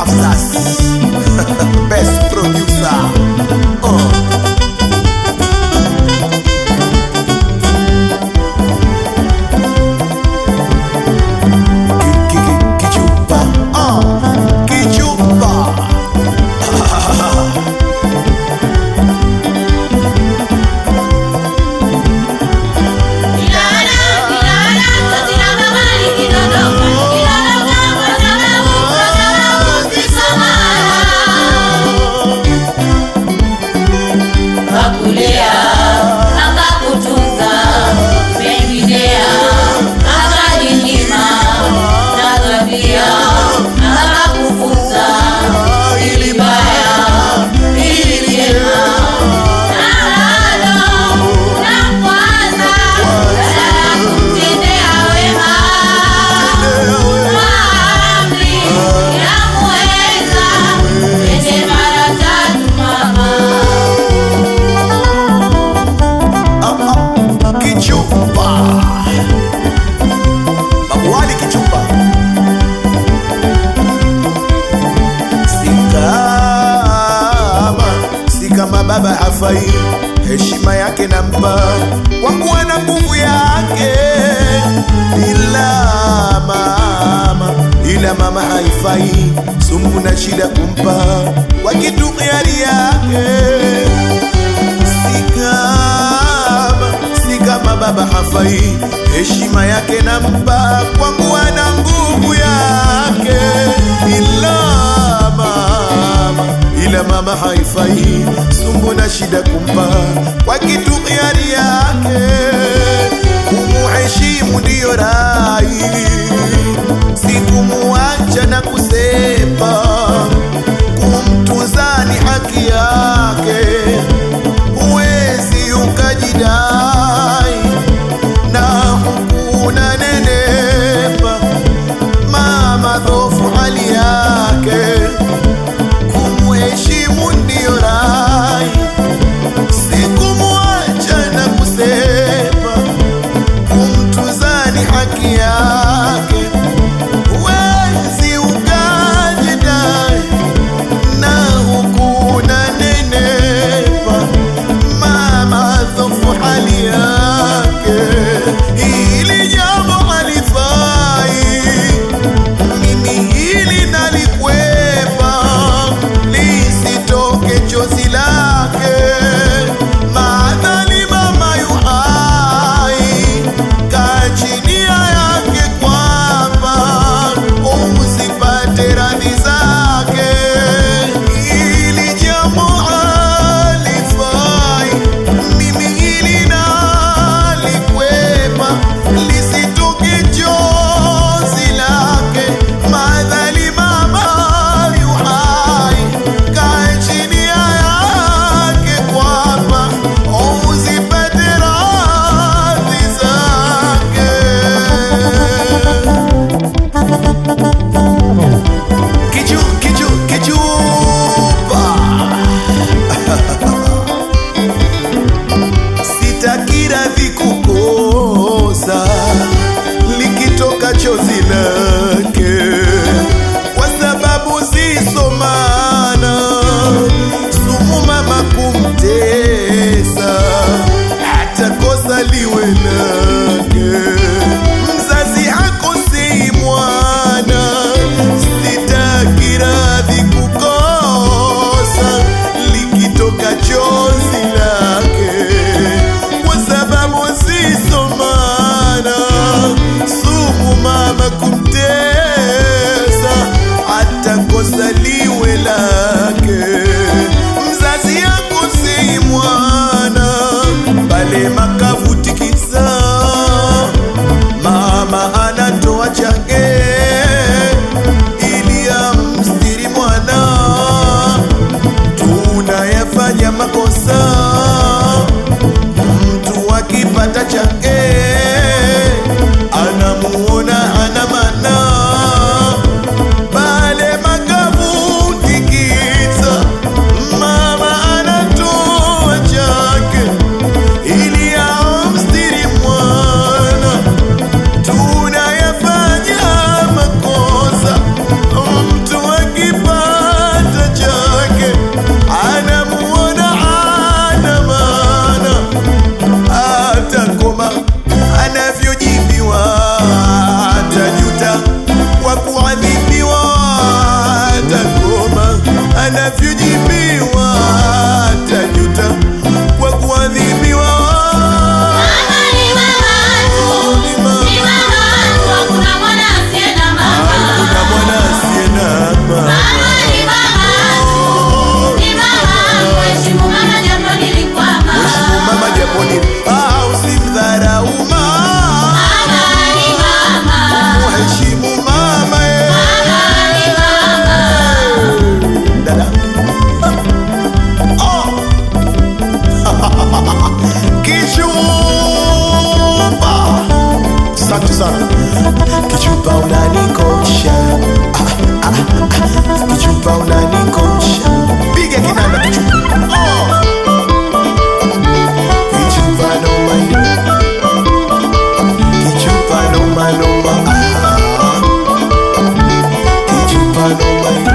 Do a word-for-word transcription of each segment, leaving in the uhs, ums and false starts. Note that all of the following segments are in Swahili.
Texas. Best producer. Oh. Baba hafai, heshima yake nampa kwa kuwa na nguvu yake. Ila mama, ila mama haifai, sumu na shida kumpa kwa kitu hiari yake. Si kama, si kama baba hafai, heshima yake nampa kwa kuwa na nguvu yake. Ila mama, ila mama haifai, sumbu na shida kumpa kwa kitu hiari yake. Kumuheshimu ndiyo rai, si kumuacha na kusepa. Kumtunza ni haki yake, huwezi ukajidai na hukuna nenepa. Mama dhofu hali yake, kumuheshimu ndiyo rai, si kumuacha na kusepa. Kumtunza ni haki yake, huwezi ukajidai na hukuna nenepa. Mama dhofu hali yake, hili jambo wasivyojibiwa tajuta kwa kuadhibiwa. Mama ni mama tu, ni mama tu, hakuna mwana asiye na mama. Hakuna mwana asiye na mama. Mama ni mama tu, ni mama, mheshimu mama japo nilikwama. Mheshimu mama japo ni ah, usimdharau mama. Mama ni mama, Mheshimu mama eh. mama ni mama. Dada. Oh. Kichupa. Asante sana. Kichupa unanikosha. Ah, ah, ah. Kichupa unanikosha. Piga kinanda kichupa. Oh. Kichupa noma yo. Kichupa noma noma. Ah. Kichupa noma yo.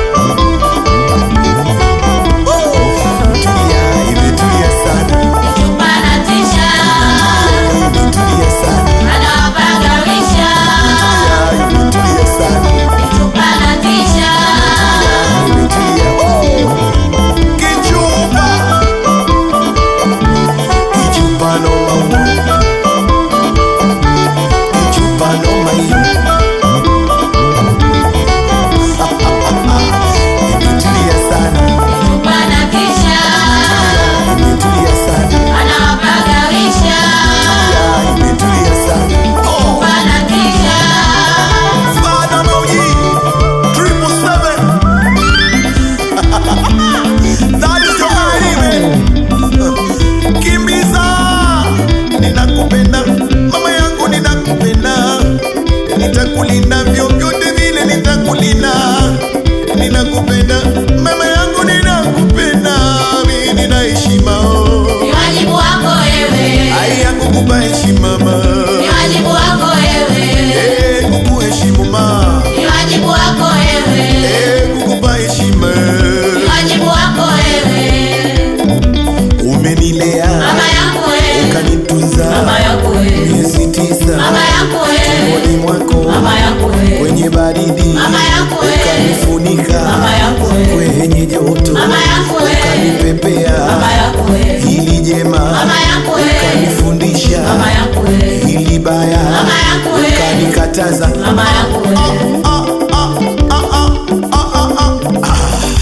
Tulia, imetulia sana. Kichupa natisha, Imetulia sana. anawapagawisha. Imetulia sana. Kichupa natisha, Imetulia. Oh. Kichupa. Kichupa noma. Kichupa noma yo. Imetulia sana. kichupa natisha, Imetulia sana. anawapagawisha. Imetulia sana. Oh. Kichupa natisha, Father Moji, triple seven. That is your enemy. Kimbiza, ninakupenda mama yangu, ninakupenda, nitakulinda vyovyote vile, nitakulinda, ninakupenda mama yangu, ninakupenda, mimi nina heshima oh. ni wajibu wako wewe, Ai yangu kupa heshima mama, ni wajibu wako wewe, eh kukuheshimu mama, ni wajibu wako wewe, eh kukupa heshima. ni wajibu wako wewe. Umenilea Mama yangu wewe, ukanitunza mama yangu wewe, miezi tisa mama yangu wewe, tumboni mwako, mama yangu wewe, kwenye baridi Mama yangu wewe, ukanifunika, mama yangu wewe, kwenye joto mama yangu wewe, ukanipepea, mama yangu wewe, hili jema mama yangu wewe, ukanifundisha, mama yangu wewe, hili baya mama yangu wewe, ukanikataza. mama yangu wewe. Ah, ah, ah, ah, ah, ah, ah.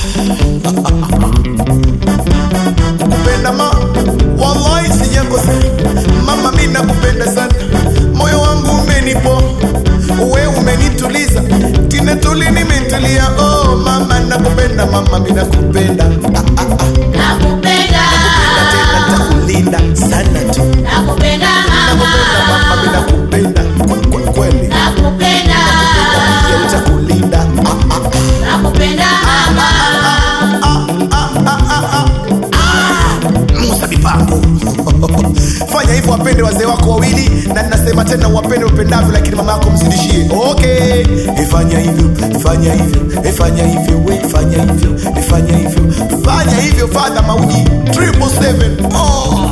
Kupenda ma wallahi sijakosea mama, mimi nakupenda sana, moyo wangu umenipo, we umenituliza, tina tuli nimetulia. Oh mama nakupenda mama, mimi nakupenda ah, ah, ah. Nakupenda, Tena nitakulinda sana tu, nakupenda nakupenda mama, mama, mimi nakupenda kwe- kwe- kweli, nakupenda, pia nitakulinda ah, ah, ah. nakupenda mama. Musa mipango fanya hivyo, wapende wazee wako wawili, na ninasema tena wapende upendavyo, lakini mama yako mzidishie. Okay, ifanya hivyo, fanya hivyo, ifanya hivyo, we fanya hivyo, ifanya hivyo, fanya hivyo. Father Mauji triple seven. Oh,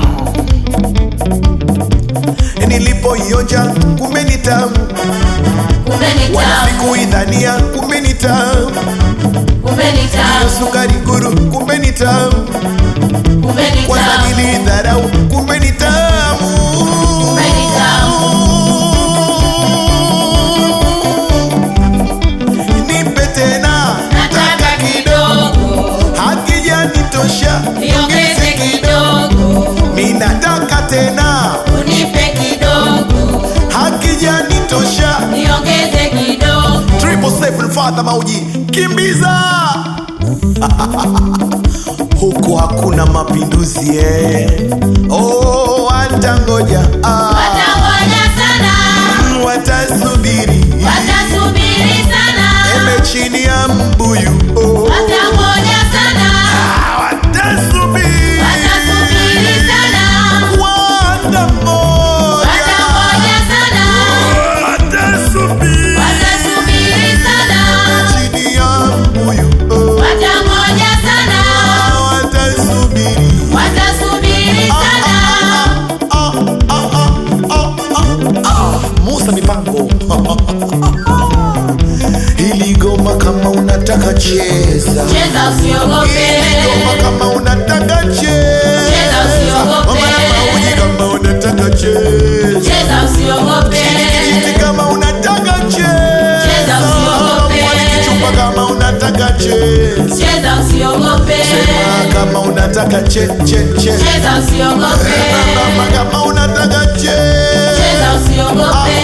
nilipoionja kumbe ni tamu, Kumbe ni wala tamu, sikuidhania kumbe ni tamu, kumbe ni tamu, sukari guru kumbe ni tamu, kumbe ni kwanza tamu, nilidharau kumbe ni tamu. kumbe ni tamu, Nipe tena, nataka kidogo, hakijanitosha, niongeze kidogo, mimi nataka tena, unipe kidogo, hakijanitosha. niongeze kidogo. Triple seven Father Mauji, kimbiza huku hakuna mapinduzi eh. Oh, watangoja ah, Watangoja sana, watasubiri watasubiri sana, eme chini ya mbuyu oh, watangoja sana, ah, watasubiri watasubiri sana, watangoja watangoja sana, watasubiri watasubiri sana, chini ya mbuyu oh, watangoja sana, watasubiri watasubiri sana. ah, ah, ah, ah, ah, ah. Musa mipango hili goma kama unataka cheza cheza cheza usiogope. Ngoma kama unataka cheza, Cheza usiogope. mama na mauji kama unataka cheza, Cheza usiogope. kijiti kama unataka cheza, Cheza usiogope. kichupa kama unataka cheza, Cheza usiogope. sema kama unataka che che che, Cheza usiogope. mama kama unataka cheza, Cheza usiogope.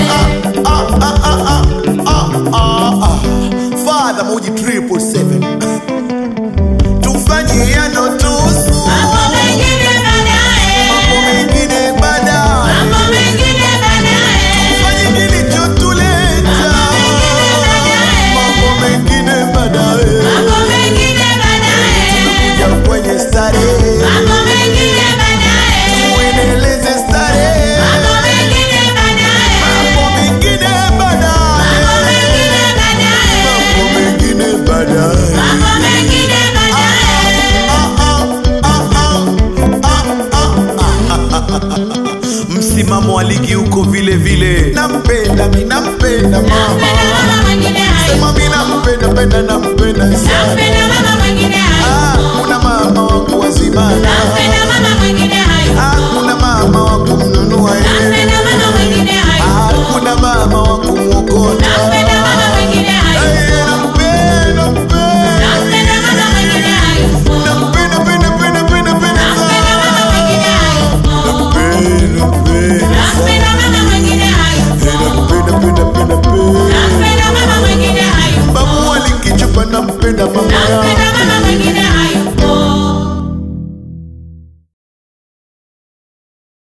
Father Muji triple seven tufanye yanotusu, Mambo mengine baadaye. mambo mengine baadaye, Mambo mengine baadaye. tufanye kilichotuleta, mambo mengine baadaye, Mambo mengine baadaye. tumekuja kwenye starehe, Mambo mengine baadaye. tuendeleze starehe, Mambo mengine baadaye. mambo mengine baadaye, Mambo mengine baadaye. mambo mengine baadaye. Msimamo wa ligi uko vile vile, nampenda mi nampenda mama, Napenda mama mwingine hai. sema mi nampenda penda na